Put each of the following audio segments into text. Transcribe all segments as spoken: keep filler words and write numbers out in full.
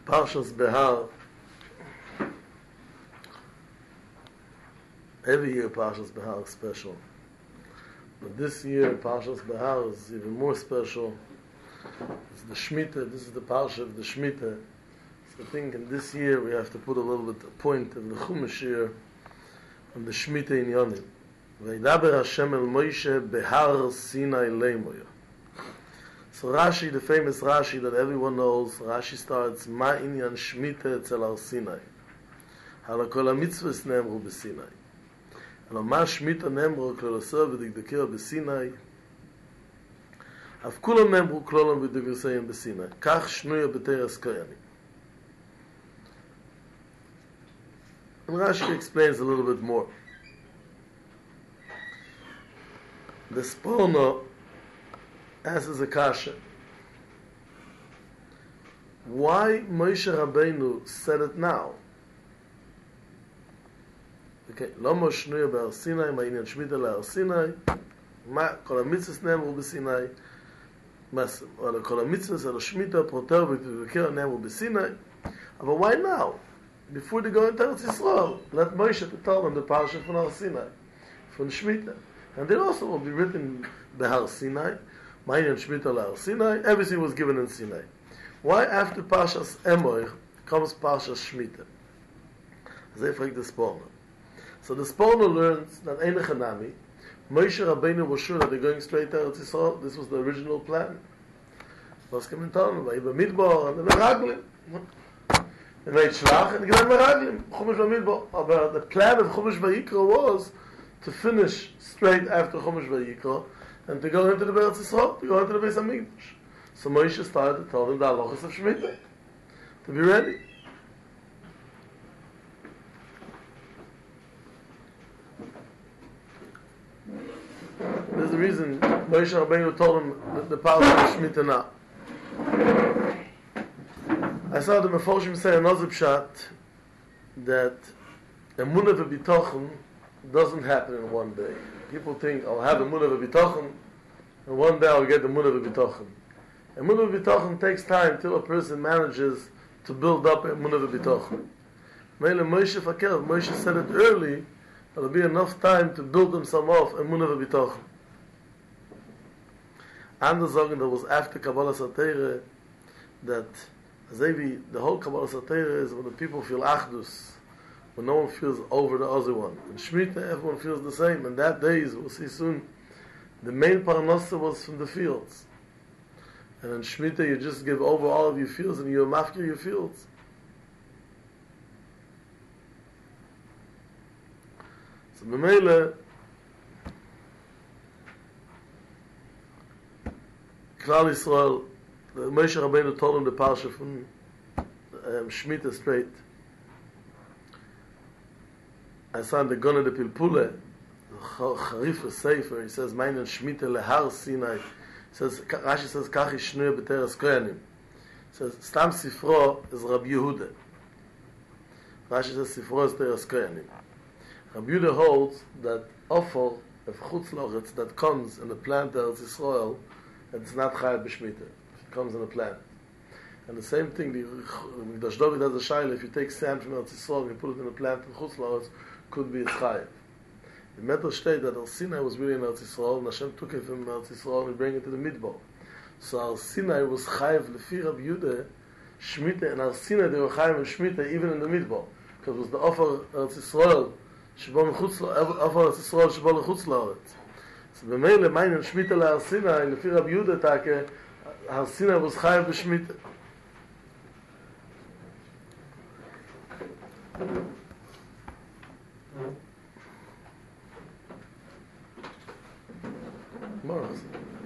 Parshas Behar. Every year Parshas Behar is special. But this year Parshas Behar is even more special. It's the Shemitah. This is the Parsha of the Shemitah. So I think in this year we have to put a little bit a point of the Chumash year on the Shemitah in Yonim. Vaydaber Hashem el Moshe Behar Sinai Leimoya. So Rashi, the famous Rashi that everyone knows, Rashi starts, Ma inyan Shemitah etzel Har Sinai. Hala kol ha-mitzvos ne'emru b'Sinai. Hala ma Shemitah ne'emru kloloso v'dikdokeo b'Sinai. Av kulam ne'emru klolom v'dikdokeo b'Sinai. Kach shnuya b'teres koyanim. And Rashi explains a little bit more. The Sforno asks a kasha. Why Moshe Rabbeinu said it now? Okay, Lomo shnuya b'Har Sinai, ma inyan Shemitah le'Har Sinai, ma kol ha-mitzvos ne'emru b'Sinai, ma kol ha-mitzvos al Shemitah proter v'dikdokeo ne'emru b'Sinai. But why now? Before they go into Eretz Yisrael, let Moshe to tell them the Parsha from Har Sinai, from Shemitah. And then also will be written Behar Sinai, Ma inyan Shemitah le'Har Sinai, everything was given in Sinai. Why after Parshas Emor comes Parshas Shemitah? They fragt the Sforno. So the Sforno learns that Einach Hanami, Moshe Rabbeinu was sure that they're going straight to Eretz Yisrael. This was the original plan. Was kommentaron, Vayibah Midbar, and the Meraglim. They made Shlach, and they got Meraglim, Chumash Vayimidbar. But the plan of Chumash Vayikra was to finish straight after Chumash Vayikra, and to go into the Eretz Yisrael, to go into the Beis HaMikdash. So Moshe started to tell them the halachos of Shemitah, to be ready. There's the reason Moshe Rabbeinu told them the, the power of Shemitah now. I saw the Meforshim say another pshat that emunah v'bitochen doesn't happen in one day. People think, I'll have emunah v'bitochen, and one day I'll get emunah v'bitochen. Emunah v'bitochen takes time till a person manages to build up emunah v'bitochen. Meile Moshe Fakel, Moshe said it early, there'll be enough time to build himself off emunah v'bitochen. Andere sagen, that was after Kabbalah Satire, that Zevi, the whole Kabbalah Satire is when the people feel achdus, when no one feels over the other one. In Shemitah, everyone feels the same, and that days, we'll see soon, the main parnasa was from the fields. And in Shemitah, you just give over all of your fields and you mafkir your fields. So, Memele, Klal Yisrael, the Moshe Rabbeinu told him the Parsha from um, Shemitah straight. I saw in the Gona de Pilpule, Charif Sefer, he says, Meinen Shemitah le'Har Sinai. He says, Rashi says, Kach ishnuya b'teres koyanim. He says, Stam Sifro is Rabbi Yehuda. Rashi says, Sifro is teres koyanim. Rabbi Yehuda holds that offer of chutz loretz that comes in the plant of Eretz Yisrael, it's not chayav b'shmitah. It comes in a plant. And the same thing, the Mikdash David has a shaila, if you take sand from Eretz Yisrael and you put it in a plant in chutz loretz, could be a chayav. The Metal state that Har Sinai was really in Eretz Yisrael, and Hashem took it from Eretz Yisrael and bring it to the Midbar. So Har Sinai was chayav lefi Rabbi Yehuda, Shemitah, and Har Sinai they were chayav and Shemitah even in the Midbar, because it was the offer Eretz Yisrael, shebo mechutz offer Eretz Yisrael shebo lechutz la'aretz. So b'meile meinen Shemitah leHar Sinai lefi Rabbi Yehuda take Har Sinai was chayav b'Shemitah. Morals.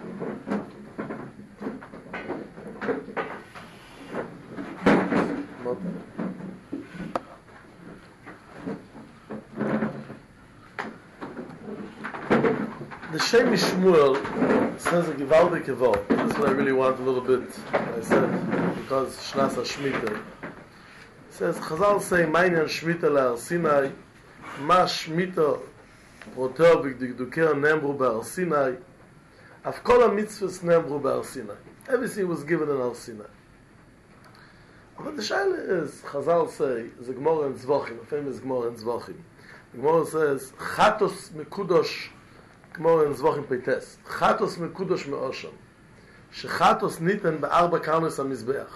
The Shem Shmuel says a gewaldige Wort. This is what I really want a little bit. I said because Shnas HaShemitah. It says Chazal say Meinen Shemitah leHar Sinai, Ma Shemitah proter v'dikdokeo ne'emru b'Har Sinai. Av kol ha-mitzvos ne'emru b'Har Sinai. Everything was given in Har Sinai. But the shaila is, Chazal say, the Gemara in Zvochim, the famous Gemara in Zvochim. The Gemara says, Chatos mekudosh, Gemara in Zvochim Peites, Chatos mekudosh me'osham, shechatos niten be'arba karnos ha-mizbeach.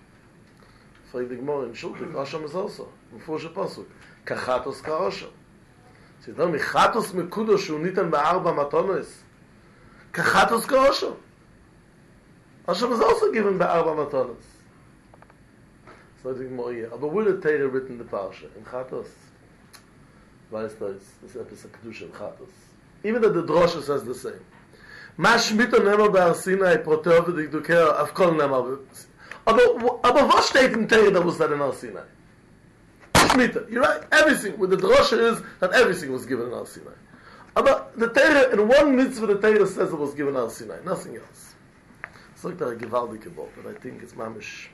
So the Gemara in Shultik, Osham is also, before Shepasuk, Kachatos ka-osham. So you tell me, Chatos mekudosh shu niten be'arba matonos, Kachatos ka-osham. Osham is also given be'arba matonos. So I think more here. But will the Torah written in the Parsha? In Chatos? Weißt du, this episode Kedusha in Chatos. Even that the Drosha says the same. Ma Shmita nemar be'ar Sinai proter v'dikdukea af kol nemar. Aber was steht in Torah that was said in Har Sinai? Shmita. You're right. Everything. With the Drosha is that everything was given in Har Sinai. But the Torah, in one mitzvah, the Torah says it was given in Har Sinai. Nothing else. It's like that Gevaldike Bob, but I think it's mamish.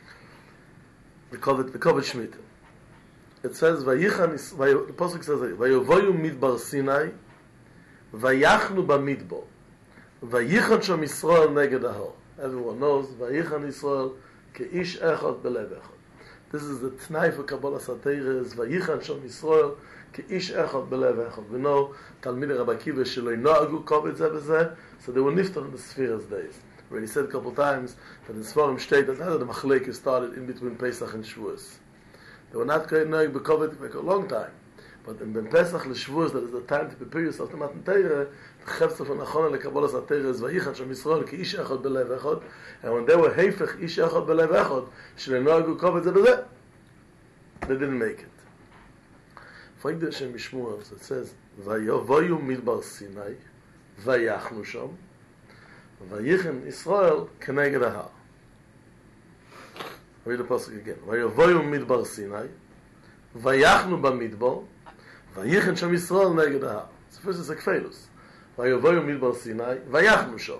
We call it the Kovet Shemitah. It says, Vayichan, the Pasuk says, Vayovoyu midbar Sinai, Vayachnu bamidbar, Vayichan sham Yisrael neged ahor. Everyone knows, Vayichan Yisrael keish echad belev echad. This is the T'nai for Kabbalah Satira, is Vayichan sham Yisrael keish echad belev echad. We know, Talmidei Rabbi Akiva sheloi noagu kovet zeh b'zeh, so they were niftar in the Spheres days. Where he said a couple of times that in Sforim state that the Machlekes started in between Pesach and Shavuos. They were not going to be covered for a long time. But in Ben Pesach and Shavuos, that is the time to prepare yourself to Matan Torah, the Chefza from Achona leKabbalas HaTorah is Vayichan Shem Yisrael ki ish echad belev echad, and when they were Heifech ish echad belev echad, shelei noagu kovet zeh b'zeh, they didn't make it. Find the Shem Yishmuel, it says, Vayovoyu midbar Sinai, Vayachnu sham, Vayichan Yisrael keneged ahar. Read the pasuk again. Vayovoyu midbar Sinai, Vayachnu bamidbar, Vayichan sham Yisrael neged ahar. So first it's a kfeilus. Vayovoyu midbar Sinai, Vayachnu sham.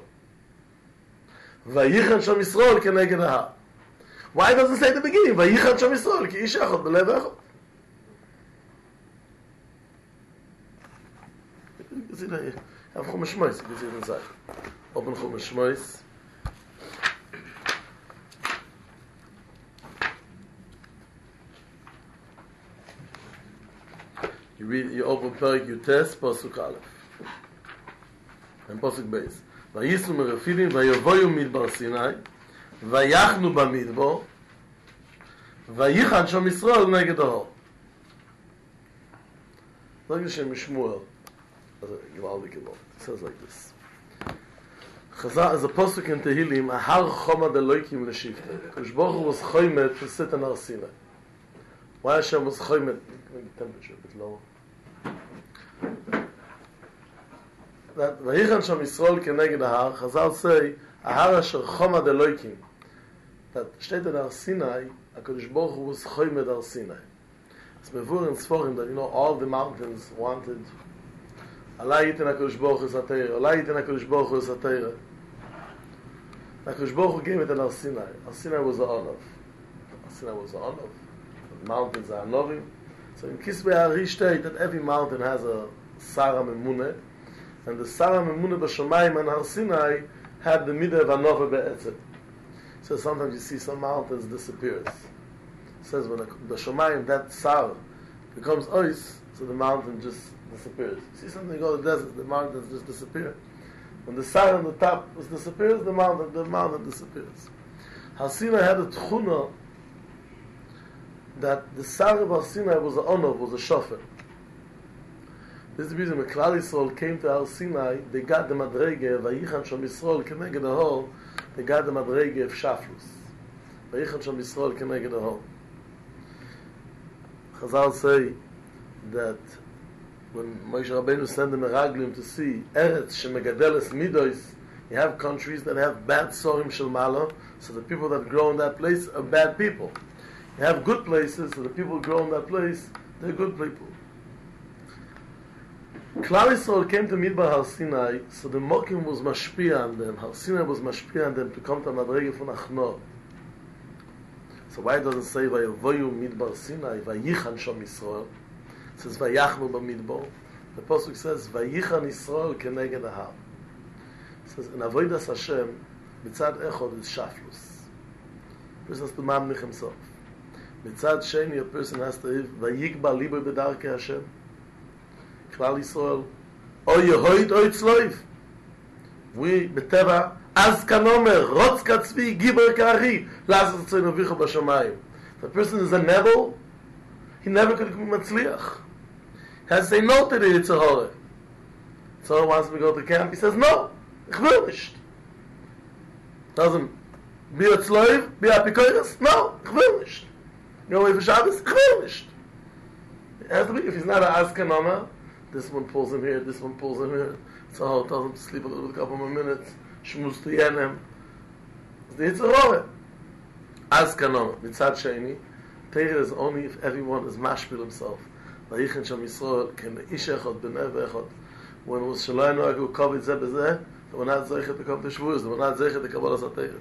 Vayichan sham Yisrael keneged ahar. Why doesn't it say at the beginning? Vayichan sham Yisrael ki ish echad belev echad. You see that? You have Chumash Shmos. You can see it inside. Open Chumash Shmos. You read, you open Perik Yutes, Pasuk Aleph. And Pasuk Beis. Vayisnu merefidim, vayovoyu midbar Sinai, vayachnu bamidbar, vayichan sham Yisrael neged ahor. Look at Shem Shmuel. It says like this. Chazal is a pasuk in Tehillim, Ahar chomad Elokim l'shivta. Kosh Baruch Hu was choymet to sit on Har Sinai. Why Hashem was choymet? Maybe the temperature a bit lower. That Vayichan sham Yisrael keneged ahar, Chazal say, Ahar asher chomad Elokim. That steht in Har Sinai, HaKadosh Baruch Hu was choymet Har Sinai. It's mevur in Sforim that, you know, all the mountains wanted Allah yitin HaKadosh Baruch Hu Satira. Allah yitin HaKadosh Baruch Hu Satira. HaKadosh Baruch Hu gave it in Har Sinai. Har Sinai was the Onav. Har Sinai was the Onav. The mountains are Anovim. So in Kisvei Ari state that every mountain has a Sarah Memuneh, and the Sarah Memuneh b'Shamayim and Har Sinai had the Midah of Anova be'etzem. So sometimes you see some mountains disappears. It says when the Shamayim, that Sarah becomes Ois, so the mountain just disappears. See something, you go to the desert, the mountains just disappear. When the sun on the top disappears, the mountain, the mountain disappears. Har Sinai had a tchuna that the Sar of Har Sinai was a Onov, was a Shofar. This is the reason when Klal Yisrael came to Har Sinai, they got the Madrege, Vayichan Sham Yisrael Keneged Ahor, they got the Madrege of Shaflus. Vayichan Sham Yisrael Keneged Ahor. Chazal say that when Moshe Rabbeinu sent the Meraglim to see Eretz Shemegadeles Midois, you have countries that have bad Sorim Shel Malo, so the people that grow in that place are bad people. You have good places, so the people who grow in that place, they're good people. Klal Yisrael came to Midbar Har Sinai, so the Mokim was mashpia on them. Har Sinai was mashpia on them to come to Madrege from Achnor. So why doesn't it say Vayovoyu Midbar Sinai, Vayichan Sham Yisrael? It says Vayachnu b'Midbar. The pasuk says Vayichan Yisrael keneged ahar. It says in Avodas Hashem, mitzad echod is shaflus. person has to mamnich himself. Mitzad sheni, a person has to live, vayikba libo b'darkei Hashem. Klal Yisrael, o yehoid o yitzloiv. We, beteva, az kanomer, rotz katzvi, giber ka'ari, lasas tzenu vicha b'shamayim. The person is a nebel, he never could be matzliach. He has to say no to the Yetzer Hara. So he wants to go to camp, he says no, ich will nicht. Doesn't, be a tzloiv, be a pikoyres, no, ich will nicht. You know, if Shabbos, ich will nicht. It has to be, if he's not an Azkanoma, this one pulls him here, this one pulls him here, so he tells him to sleep a little, a couple more minutes, shmuz to yenem. It's the Yetzer Hara. Azkanoma, mitzad sheni, Torah is only if everyone is mashpil himself. Vayichan Sham Yisrael, ken ish echad, b'nei v'echad. When it was Shalayno Agu Kovid Zeh B'zeh, they were not zeichet to come to Shavuos, they were not zeichet to Kabbalas HaTorah.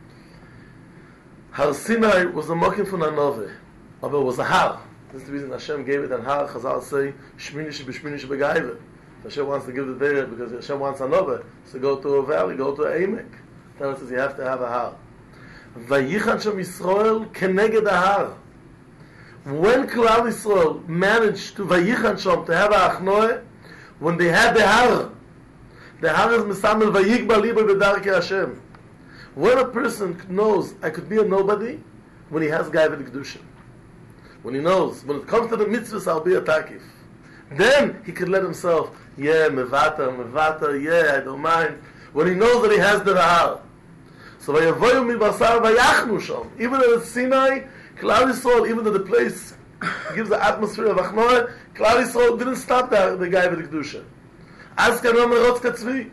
Har Sinai was the mokim from Anove, but it was a har. This is the reason Hashem gave it, and har, Chazal say, Shminish b'Shminish b'Gaive. Hashem wants to give the Torah because Hashem wants Anove, so go to a valley, go to a Emek. Then it says you have to have a har. Vayichan Sham Yisrael keneged a har. When Klal Yisrael managed to Vayichan Sham, to have a achnoe, when they had the har, the har is Mesamel Vayikba Libo B'Darkei Hashem. When a person knows I could be a nobody, when he has Gaiva Kedusha. When he knows, when it comes to the mitzvahs, I'll be a takif. Then he could let himself, yeah, mevata, mevata, yeah, I don't mind. When he knows that he has the har. So Vayavoyu mi basar vayachnu sham. Even at Sinai, Klal Yisrael, even though the place gives the atmosphere of achnoah, Klal Yisrael didn't stop the, the Gaiva Kedusha. Az kanom merotz katzvi.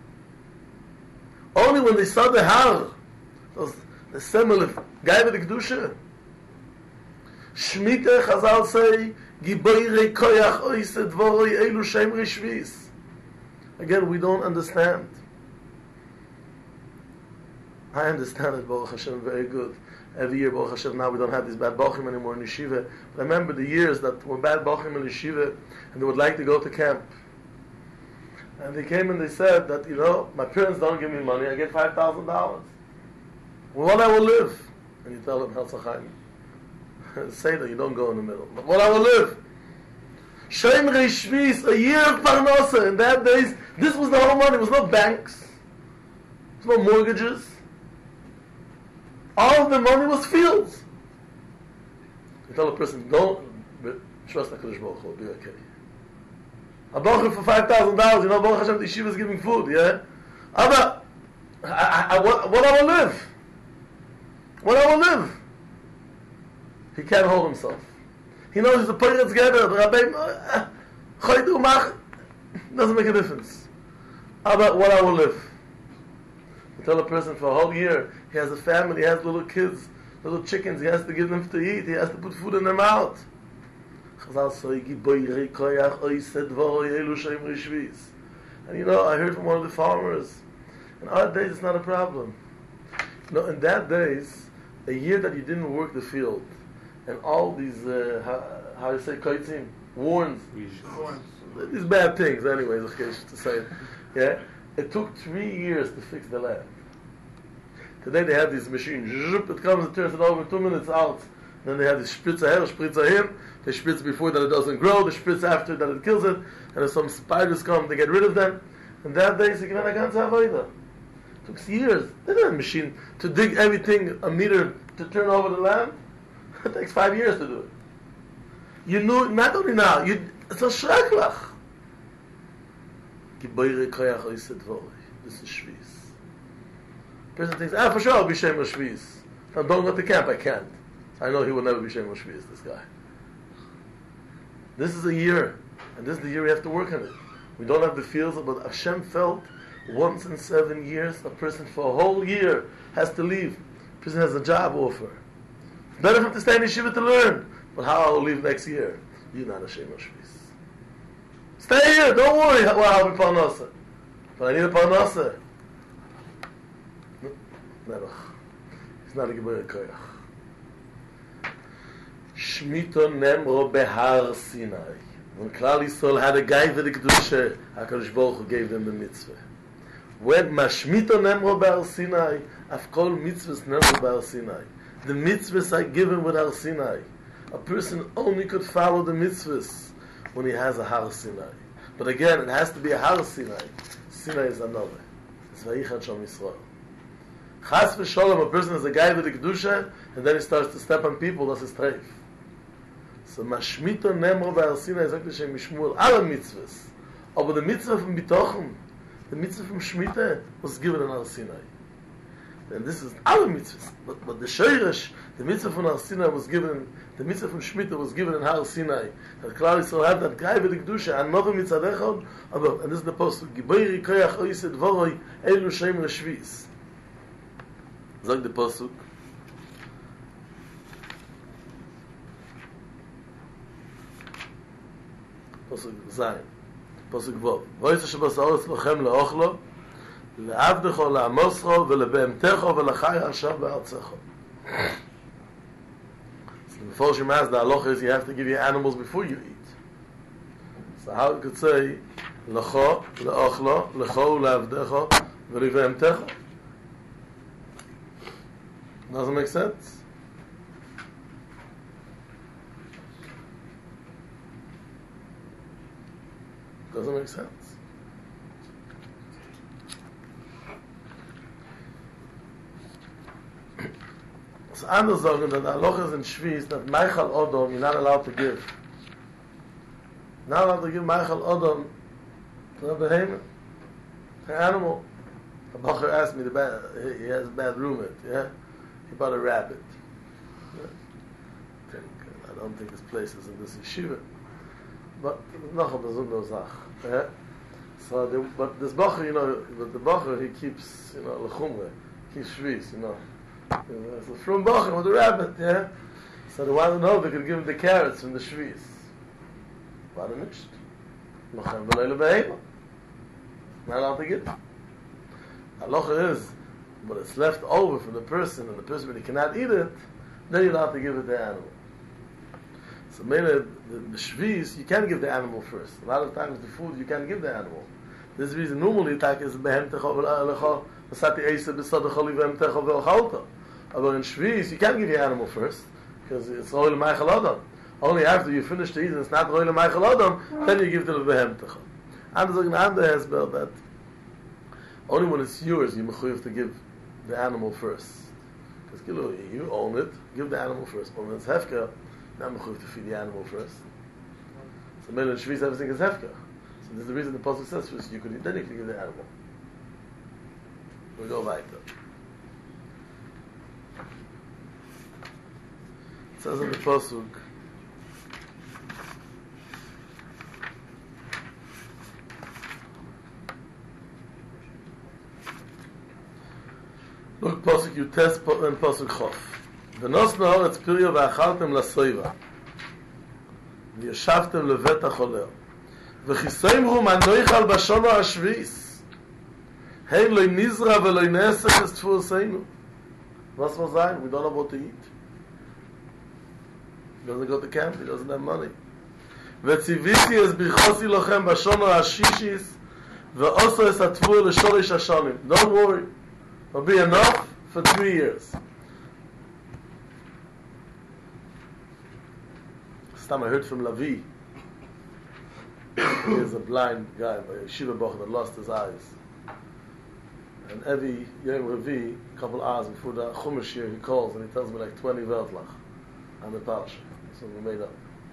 Only when they saw the har, the symbol of Gaiva Kedusha. Shmita Chazal say, Giboirei koyach oised dvoroi elu shem rishvis. Again, we don't understand. I understand it, Baruch Hashem, very good. Every year, Baruch Hashem, now we don't have these bad bochim anymore in yeshiva. But I remember the years that were bad bochim in yeshiva, and they would like to go to camp. And they came and they said that, you know, my parents don't give me money, I get five thousand dollars. Well, what I will live? And you tell them, Helsachaim, say that you don't go in the middle. But what I will live? Shem Reishvis, a year of Parnasa. In that days, this was the whole money. There was no banks. There was no mortgages. All of the money was fields. You tell a person, don't, trust HaKadosh Baruch Hu, be okay. A bocher for five thousand dollars, you know, Baruch Hashem, the yeshiva is giving food, yeah? Aber, I, I, I, what, what I will live? What I will live? He can't hold himself. He knows he's a Poretz Geber, the Rabbi, Choydu Mach, doesn't make a difference. Aber, what I will live? You tell a person for a whole year, he has a family, he has little kids, little chickens, he has to give them to eat, he has to put food in their mouth. And you know, I heard from one of the farmers, in our days it's not a problem. You know, in that days, a year that you didn't work the field, and all these, uh, how, how do you say, kaitzim, warns, these bad things, anyways, okay, to say it, yeah, it took three years to fix the land. Today they have these machines, it comes, it turns it over in two minutes out. Then they have the spritzer here, spritzer him. They spritz before that it doesn't grow, they spritz after that it kills it, and if some spiders come, they get rid of them. And that day, they can't have either. It took years. They didn't have a machine to dig everything a meter to turn over the land. It takes five years to do it. You know, not only now, you, it's a schreklach. This is Shviz. Person thinks, ah, for sure I'll be Shem Shviz. Now don't go to camp, I can't. I know he will never be Shem Shviz, this guy. This is a year, and this is the year we have to work on it. We don't have the fields, but Hashem felt once in seven years, a person for a whole year has to leave. A person has a job offer. It's better for him to stay in yeshiva to learn. But how I will leave next year? You're not a Shem Shviz. Stay here, don't worry, well, I'll be Parnasa. But I need a Parnasa. Never. He's not a Gebirah Koyach. Shmita Nemro Behar Sinai. When Klal Yisrael had a Gaiva Kedusha, HaKadosh Baruch Hu gave them the mitzvah. When Mashmita Nemro Behar Sinai, Af Kol Mitzvahs Nemro Behar Sinai. The mitzvahs are given with Har Sinai. A person only could follow the mitzvahs when he has a Har Sinai. But again, it has to be a Har Sinai. Sinai is another. It's Vayichad Shom Yisrael. Chas v'sholom, a person is a guy with the Kedusha, and then he starts to step on people, that's his treif. So Mashmito Nemro Har Sinai sagt Hashem Mishmuel, alle mitzvahs. Aber the mitzvah from Bitochen, the mitzvah from Shemitah, was given in Har Sinai. And this is alle mitzvahs. But, but the Sheirish, the mitzvah from Har Sinai was given, the mitzvah from Shemitah was given in Har Sinai. That Klal Yisrael had that guy with the Kedusha, and another mitzvah dechod, and this is the postuk, Gibeiri koyach oised voroi, elu shem l'shvis. Sag the postuk. Posuk Zayin. Posuk Vov. Voyse shebas haaretz lochem leochlo, le'avdecho, le'amoscho, ve'lebehemtecho, ve'lachai asher be'artzecho. So before she asks, the halacha is you have to give your animals before you eat. So how you could say, lecho, leochlo, lecho, le'avdecho, ve'lebehemtecho. Doesn't make sense? Doesn't make sense. So anders sagen that the halacha is in Shvis that Meichal Odom you're not allowed to give. Not allowed to give Meichal Odom to a behemoth, to an animal. A bacher asked me, the bad, he has a bad roommate, yeah? He bought a rabbit. Yeah. I, think, I don't think his place is in this yeshiva. But noch a besondere Sach. Yeah? So, the, but this bacher, you know, but the bacher, he keeps, you know, lechumre, keeps shvis, you know. You know so from bacher with the rabbit, yeah? So they want to know they could give him the carrots from the shvis. Why nicht? Lochem v'leile behemoth. Not allowed to give. Halacha is, but it's left over from the person, and the person, when he cannot eat it, then you're allowed to give it to the animal. So maybe the, the shvis, you can give the animal first. A lot of times the food, you can give the animal. This is the reason normally attack is behemtecho v'lecho v'sati eisa b'sadecho livemtecho v'ochalto. But in shvis, you can give your animal first, because it's oil meichel adam. Only after you finish to eat and it's not oil meichel adam, then you give to the behemtecho. And there's an under hesbel that only when it's yours, you're mechuyev to give the animal first. Because you own it, give the animal first. But when it's hefker, not mechuyev to feed the animal first. So maybe in Shvis everything is hefker. So this is the reason the pasuk says first, you could then you can give the animal. We go weiter. It says in the pasuk, look, pasuk you test and pasuk chof. V'nos na'oretz pirya v'achaltem lasoiva v'yeshavtem levet ha'choler v'chiseimru manoichal b'shona ha'shvis hein loy nizra v'loy nesech es tfuoseinu. Was will sein? We don't know what to eat. He doesn't go to camp, he doesn't have money. V'tziviti es bichosi lochem b'shona ha'shishis v'oso es ha'tfuo l'sholish ha'shonim. Don't worry. Will be enough for three years. This time I heard from Lavi. He is a blind guy, a yeshiva bocher that lost his eyes. And every Yom Revi, a couple hours before the Chumash year, he calls and he tells me like twenty Weltlach on the Parsha. So we made up.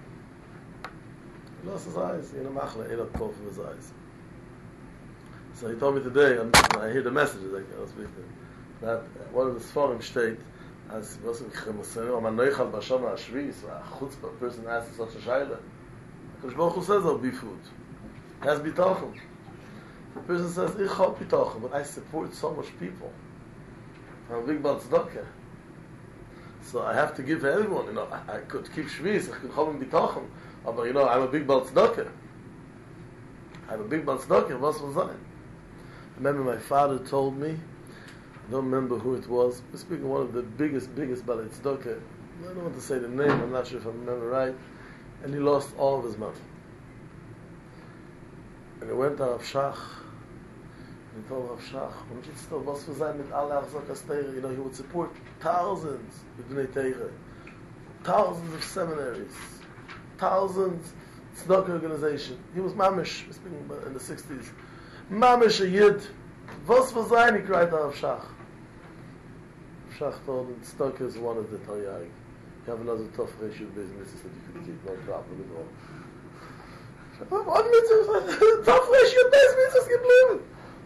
He lost his eyes, you know, Machle, ate up both of his eyes. So he told me today, and I hear the messages, I was with him, that one of the Sforim state, as wasn't Chemusenu, Aman Noichal Bashama Ashvis, a chutzpah person asks such a shayla. Because Baruch Hu says there'll be food. It has bitachon. The person says, Ich have bitachon, but I support so much people. I'm a big Baal Tzedakah. So I have to give to everyone, you know, I, I could keep shvis, I could have bitachon, but you know, I'm a big Baal Tzedakah. I'm a big Baal Tzedakah, what's was that? I remember my father told me, I don't remember who it was, we're speaking of one of the biggest, biggest Balei Tzedakah. I don't want to say the name, I'm not sure if I remember right. And he lost all of his money. And he went to Rav Shach, And he told Rav Shach, when you still was for sein mit alle Achzakas Teire, you know, he would support thousands of Bnei Teire, thousands of seminaries, thousands tzedakah organization. He was mamish, speaking in the sixties. Mamish a yid. Was for sein, he cried to Rav Shach. Rav Shach told him, tzedakah is one of the Taryag. You have another tough ratio of business that you could keep, no problem at all. One mitzvah, tough ratio of business, geblieben.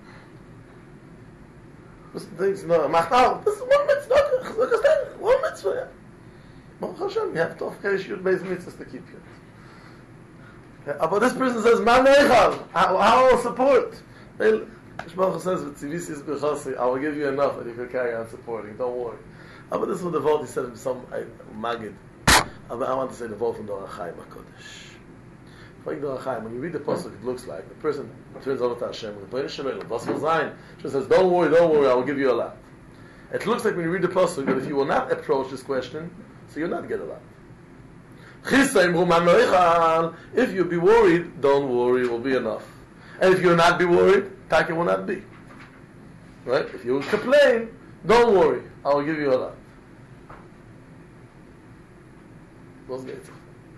Das things no, macht auch. Das ist one mitzvah, one mitzvah, yeah. Baruch Hashem, you have tough ratio of business to keep you. Yeah, but this person says, man neichal, how will support? Shmuel says, "Tzivis b'chasi, I will give you enough that you can carry on supporting. Don't worry." But this is what the Vort, he said in some uh, Magid. But I want to say the Vort from the Orach Chaim HaKodesh. When you read the pasuk, it looks like the person turns over to Hashem. She says, "Don't worry, don't worry, I will give you a lot." It looks like when you read the pasuk that if you will not approach this question, so you'll not get a lot. If you be worried, don't worry, it will be enough. And if you will not be worried, Taka will not be. Right? If you complain, don't worry, I will give you a lot. Those gates.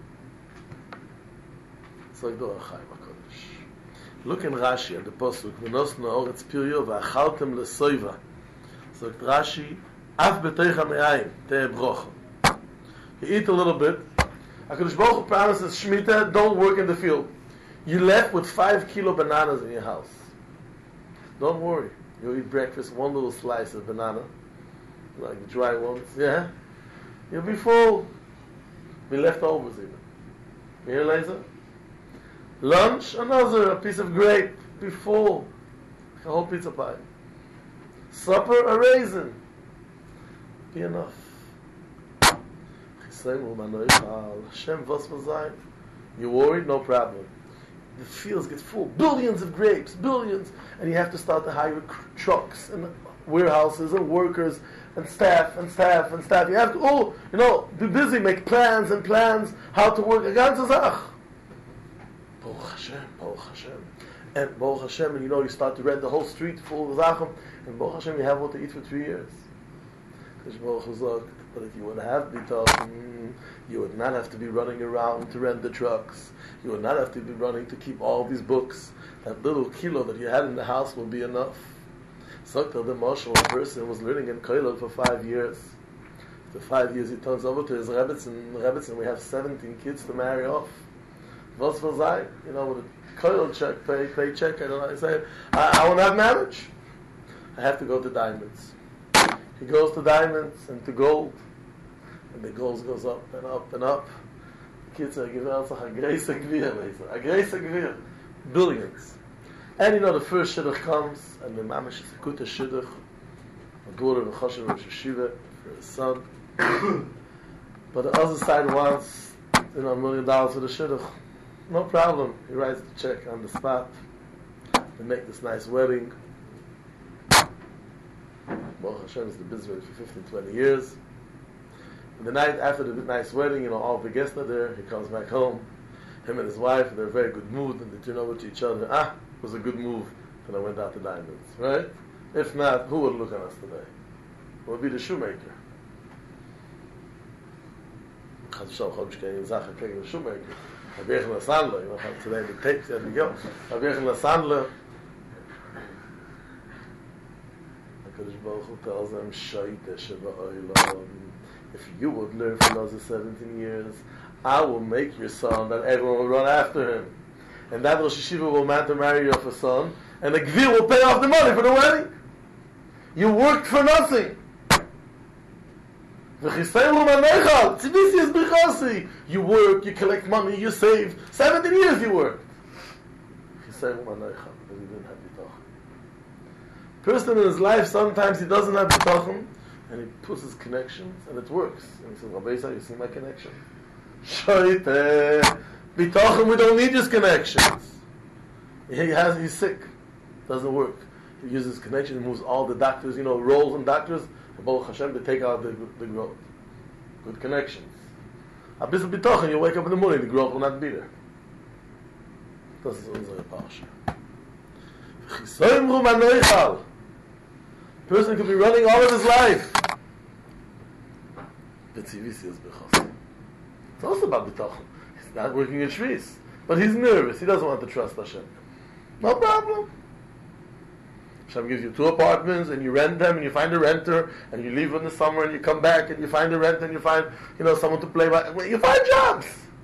It's like the Orach Chaim HaKodesh. Look in Rashi and the pasuk, "V'nos na'oretz piryo v'achaltem lesoiva." So Rashi, "Af b'teicha me'ayim te'eh brocha." You eat a little bit. HaKadosh Baruch Hu promises Shemitah, don't work in the field. You left with five kilo bananas in your house. Don't worry. You eat breakfast, one little slice of banana, like the dry ones, yeah? You'll be full. Be leftovers even. You hear, Laser? Lunch, another, a piece of grape. Be full. A whole pizza pie. Supper, a raisin. Be enough. You worried? No problem. The fields get full. Billions of grapes, billions. And you have to start to hire trucks and warehouses and workers and staff and staff and staff. You have to, oh, you know, be busy, make plans and plans, how to work. A ganze Sach. Baruch Hashem, Baruch Hashem. And Baruch Hashem, and you know, you start to rent the whole street full of Zachem. And Baruch Hashem, you have what to eat for three years. Baruch Hu, but if you would have bitachon, you would not have to be running around to rent the trucks. You would not have to be running to keep all these books. That little kilo that you had in the house will be enough. So the marshal person was learning in Koilel for five years. After five years, he turns over to his Rebbetzin. Rebbetzin, we have seventeen kids to marry off. Was for Zay, you know, with a Koilel check, pay, pay check, I don't know. I say, I, I will not manage. I have to go to diamonds. He goes to diamonds and to gold. And the gold goes up and up and up. The kids are giving out a grace agvir, a grace agvir. Billions. And you know, the first shidduch comes, and the mamish is a kuta shidduch. A daughter of Choshev Rosh Hashiva for his son. But the other side wants, you know, a million dollars for the shidduch. No problem. He writes the check on the spot. They make this nice wedding. Baruch Hashem is the business for fifteen, twenty years. And the night after the nice wedding, you know, all the guests are there. He comes back home. Him and his wife, they're in a very good mood, and they turn over to each other. Ah, it was a good move. And I went out to diamonds, right? If not, who would look at us today? It would be the shoemaker. Chaz v'shal, Chol Mishkei Zacha Kegel the shoemaker. Rabbi Yechon Sandler, you know, today the tapes, there we go. Rabbi Yechon Sandler. HaKadosh Baruch Hu tells them, Shaita Sheva Oilam. If you would learn for those seventeen years, I will make your son that everyone will run after him. And that Rosh Hashiva will want to marry you off a son, and the Gvir will pay off the money for the wedding. You worked for nothing. You work, you collect money, you save. seventeen years you worked. Person in his life, sometimes he doesn't have bitachon, and he puts his connections, and it works. And he says, Rabbi Yisrael, you see my connection? Shoite. Bitachon, we don't need his connections. He has, he's sick. Doesn't work. He uses connection, he moves all the doctors, you know, roles and doctors, Baruch Hashem, they take out the, the growth. Good connections. A bisschen bitachon, you wake up in the morning, the growth will not be there. Das ist unsere Parsha. Chisoimru manoichal. Person could be running all of his life. Betzivisi is bechos. It's also about bitachon. He's not working in Shvis, but he's nervous. He doesn't want to trust Hashem. No problem. Hashem gives you two apartments, and you rent them, and you find a renter, and you leave in the summer, and you come back, and you find a renter, and you find, you know, someone to play by. You find jobs.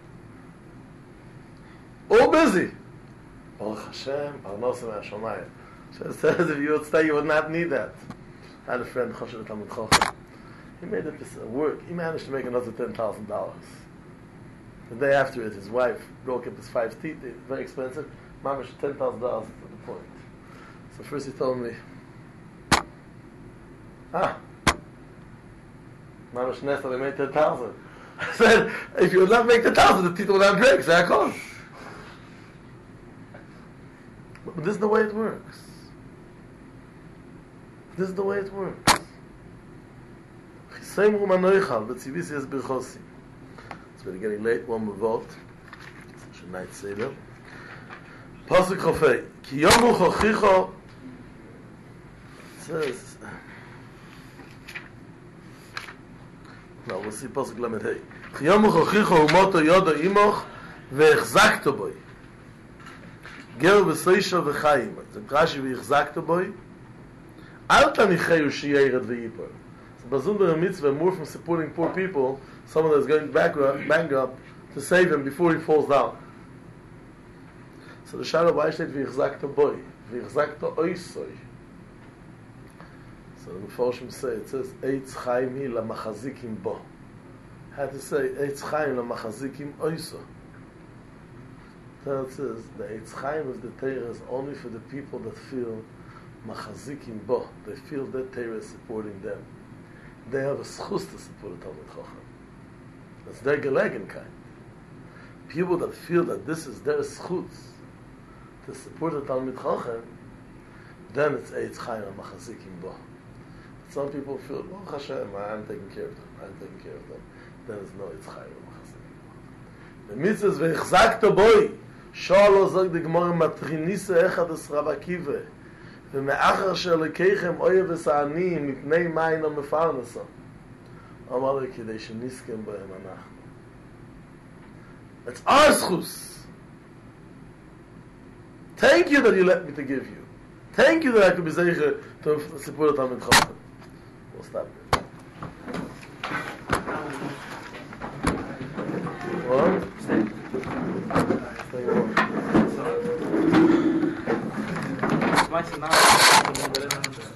All busy. Baruch Hashem, Parnosim HaShamayim. It says if you would stay, you would not need that. I had a friend, Choshev Talmud Chacham. He made it this work. He managed to make another ten thousand dollars. The day after it, his wife broke up his five teeth. They were very expensive. Mamash, ten thousand dollars to the point. So first he told me, ah, Mamash Nesta, they made ten thousand. I said, if you would not make ten thousand, the teeth would not break. So I called. But this is the way it works. This is the way it works. It's really getting late. One more vote. It's a night seder. Pasuk Chofei. Ki yomu chochicho. It says. No, we'll see Pasuk Lamed Hey. Ki yomu chochicho umoto yodo imoch ve'echzakto boi. Ger v'soisho v'chayim. It's in Rashi ve'echzakto boi. Al tanicheyu sheyered ve'yipor. Bazundar mitzvah, more from supporting poor people, someone that's going bankrupt, bankrupt to save him before he falls down. So the Shara why said v'yichzakta boy, v'yichzakta oisoy. So the Mefarshim say it says eitz chaim hi lamachazikim bo. Had to say eitz chaim lamachazikim oiso. So it says the eitz chaim of the Torah is only for the people that feel machazikim bo. They feel that Torah is supporting them. They have a schus to support the Talmud Chacham. That's their gelegen kind. People that feel that this is their schus to support the Talmud Chacham, then it's eitz chaim machazikim bo. Some people feel, oh Hashem, I'm taking care of them. I'm taking care of them. Then it's no eitz chaim machazikim bo. The mitzvah is v'echzakto boi. Shalo zog the Gemara matrinise echad es Rav Akiva. ומאחר שלקחם אויב וסעניים מפני מים המפרנסם אמר לי כדי שנסכם בהם אנחנו. It's our schus. Thank you that you let me to give you. Thank you that I could be zeicher to support them in Chacham. We'll stop there. What? Stay. Stay on. Vai ensinar.